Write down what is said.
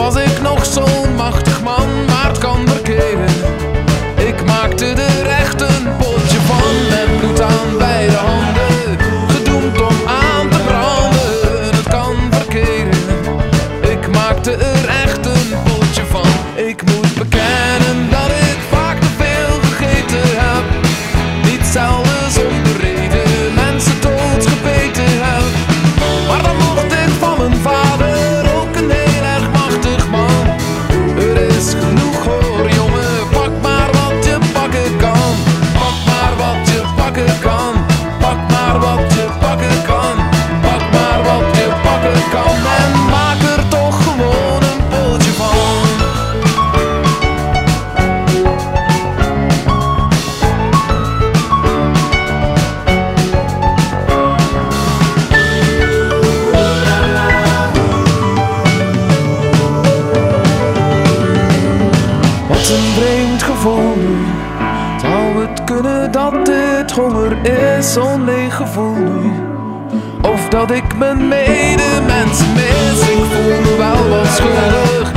was ik nog zo'n machtig man, maar het kan verkeren. Ik maakte er echt een potje van, met bloed aan beide handen, gedoemd om aan te branden. Het kan verkeren, ik maakte er echt een potje van. Ik moet bekennen dat ik vaak te veel gegeten heb, niet zelden zonder reden mensen doodgebeten heb. Maar dan mocht ik van mijn vader, ook een heel erg machtig man. Er is genoeg hoor jongen, pak maar wat je pakken kan. Pak maar wat je pakken kan. Pak maar wat je pakken kan. Pak maar wat je pakken kan. En maak er toch gewoon een pootje van. Wat een vreemd gevoel nu. Zou het kunnen dat dit honger is, zo'n leeg gevoel nu? Of dat ik mijn medemensen mis? Ik voel me wel wat schuldig,